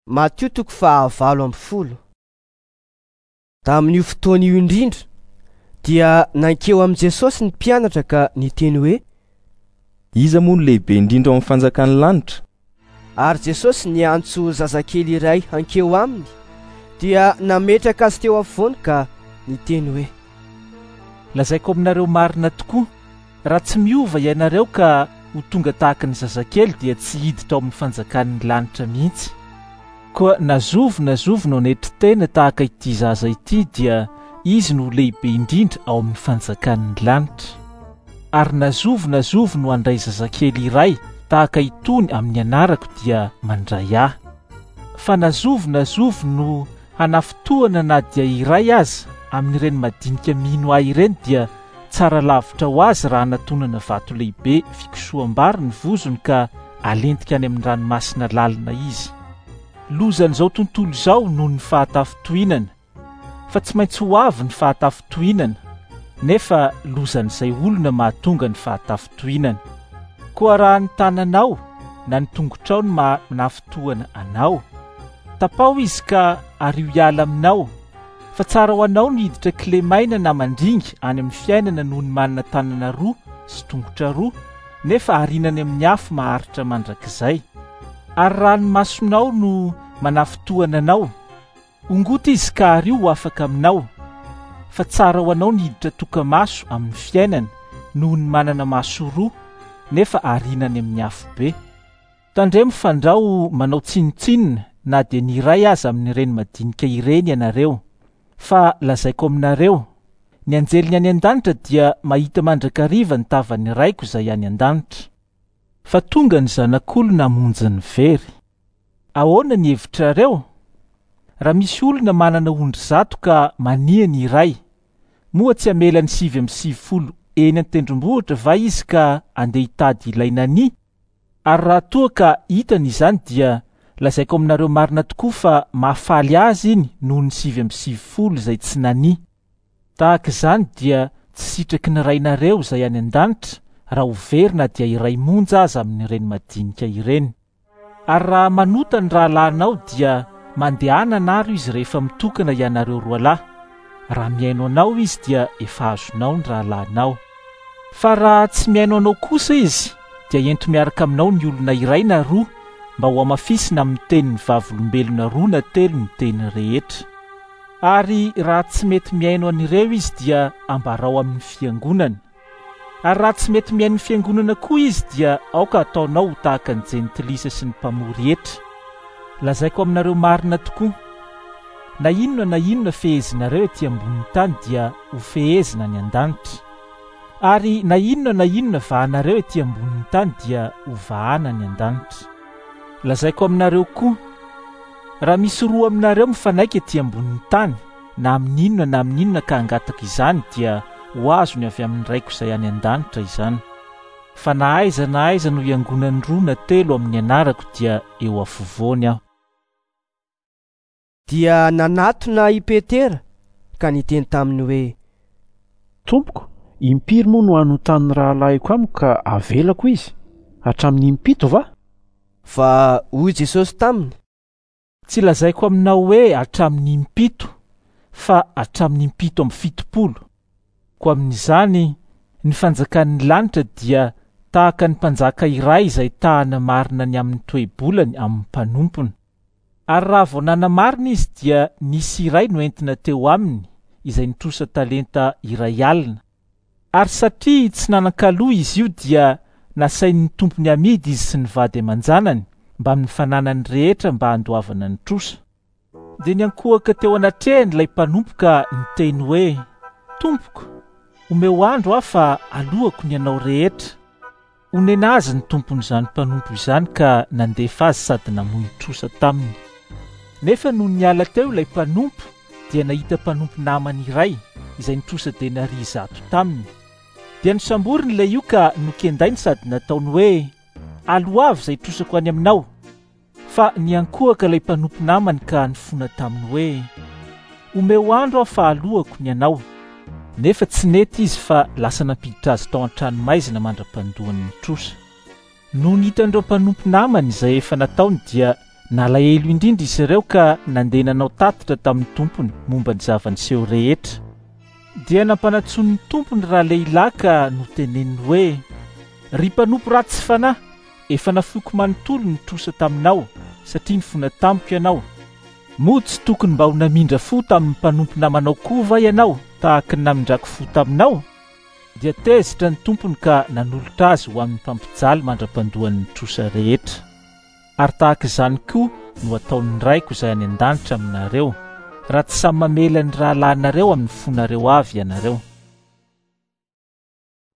Matio 5:20. Tamin'io fotoana io indrindra dia nankeo am' Jesosy ny mpianatra ka niteny hoe: iza moa no lehibe indrindra ao amin'ny fanjakan'ny lanitra? Ary Jesosy niantso zazakely iray hankeo aminy dia nametraka azy teo afovoany ka niteny hoe: lazaiko aminareo marina tokoa, raha tsy miova ianareo ka ho tonga tahaka ny zazakely dia tsy hiditra ao amin'ny fanjakan'ny lanitra mihitsy. Koa nazovo no netritena tahaka ity zaza ity dia izy no lehibe indrindra ao amin'ny fanjakan'ny lanitra. Ary nazovo no handray zazakely iray tahaka itony amin'ny anarako dia mandray ahy. Fa nazovo no hanafotoana na dia iray aza amin'ireny madinika mino ahy ireny dia tsara lavitra ho azy raha natonana vato lehibe fikosoam-bary ny vozony ka alentika any amin'ny ranomasina lalina izy. Lozan'izao tontolo izao noho ny fahatafotohinana, fa tsy maintsy ho avy ny fahatafotohinana, nefa lozan'izay olona mahatonga ny fahatafotohinana. Koa raha ny tananao na ny tongotrao no manafotohana anao, tapao izy ka ario hiala aminao, fa tsara ho anao ny hiditra kilemaina na mandringy any amin'ny fiainana noho ny manana tanana roa sy tongotra roa, nefa arinany amin'ny afo maharitra mandrakizay. Ary raha ny masonao no manafotohana anao, ongoto izy ka ario ho afaka aminao, fa tsara ho anao ny hiditra toka-maso amin'ny fiainana noho ny manana maso roa, nefa arinany amin'ny afo be. Tandremo fandrao manao tsinotsinona na dia ny iray aza amin'ireny madinika ireny ianareo. Fa lazaiko aminareo, ny anjeliny any an-danitra dia mahita mandrakariva ny tavan'ny raiko izay any an-danitra. Fa tonga ny zanak'olona hamonjy ny very. Ahoana ny hevitrareo? Raha misy olona manana ondry 100 ka mania ny iray, moa tsy hamela ny 750 eny an-tendrombohitra va izy ka andeha hitady ilay nani? Ary raha toa ka hitany izany dia lazaiko aminareo marina tokoa fa mahafaly azy iny noho ny 750 izay tsy nani. Tahaka izany dia tsy sitraky ny rainareo izay any an-danitra raha ho very na dia iray monja aza amin'ireny madinika ireny. Ary raha manota ny rahalahinao dia mandehana anaro izy rehefa mitokana ianareo roalahy. Raha miaino anao izy dia efa azonao ny rahalahinao. Fa raha tsy miaino anao kosa izy dia ento miaraka aminao ny olona iray na roa mba ho amafisina amin'ny tenin'ny vavolombelona 2 na 3 ny teny rehetra. Ary raha tsy mety miaino an'ireo izy dia ambarao amin'ny fiangonana. Ary raha tsy mety miaino ny fiangonana koa izy dia aoka ataonao ho tahaka ny jentilisa sy ny mpamory hetra. Lazaiko aminareo marina tokoa, na inona fehezinareo ety ambonin'ny tany dia ho fehezina any an-danitra. Ary na inona vahanareo ety ambonin'ny tany dia ho vahana any an-danitra. Lazaiko aminareo koa, raha misy roa aminareo mifanaika ety ambonin'ny tany, na amin'inona ka hangataka izany dia ho azony avy amin'ny raiko izay any an-danitra izany. Fa na aiza no iangonany 2 na 3 amin'ny anarako dia eo afovoany aho. Dia nanatona i Petera ka niteny taminy hoe: Tompoko, impiry moa no anotan'ny rahalahiko amiko ka avelako izy? Hatramin'ny 7 va? Fa hoy Jesosy taminy: tsy lazaiko aminao hoe hatramin'ny 7, fa hatramin'ny 770. Koa amin'izany, ny fanjakan'ny lanitra dia tahaka ny mpanjaka iray izay tahana marina ny amin'ny toe-bolany amin'ny mpanompony. Ary raha vao nanamarina izy dia nisy iray no entina teo aminy izay nitrosa talenta iray alina. Ary satria tsy nanan-kaloha izy io dia nasain'ny tompony amidy izy sy ny vady aman-janany mba amin'ny fananany rehetra mba handoavana ny trosa. Dia niankohaka teo anatrehany ilay mpanompo ka niteny hoe: Tompoko, omeo andro aho fa alohako ny anao rehetra. Onena azy ny tompon'izany mpanompo izany ka nandefa azy sady namoy trosa taminy. Nefa noho niala teo ilay mpanompo dia nahita mpanompo namany iray izay nitrosa denari 100 taminy. Dia nisamboriny ilay io ka nokendainy sady nataony hoe: aloha avy izay trosako any aminao. Fa niankohaka ilay mpanompo namany ka nifona taminy hoe: omeo andro aho fa alohako ny anao. Nefa tsy nety izy fa lasa nampiditra azy tao an-tranomaizina mandra-pandohany ny trosa. Noho nitandreo mpanompo namany izay efa nataony dia Nalahelo indrindra izy ireo ka nandeha nanao tatitra tamin'ny tompony momba ny zava-niseho rehetra. Dia nampanantsoany ny tompony raha lehilahy ka noteneniny hoe: "Ry mpanompo ratsy fanahy, efa nafiako manontolo ny trosa taminao satria nifona tampoka ianao. Moa tsy tokony mba ho namindra fo tamin'ny mpanompo namanao koa va ianao tahaka ny namindrako fo taminao?" Dia tezitra ny tompony ka nanolotra azy ho amin'ny mpampijaly mandra-pandohan'ny trosa rehetra. Ary tahaka izany koa no ataon'ny raiko izay any an-danitra aminareo, raha tsy samy mamela ny rahalanareo amin'ny fonareo avy ianareo.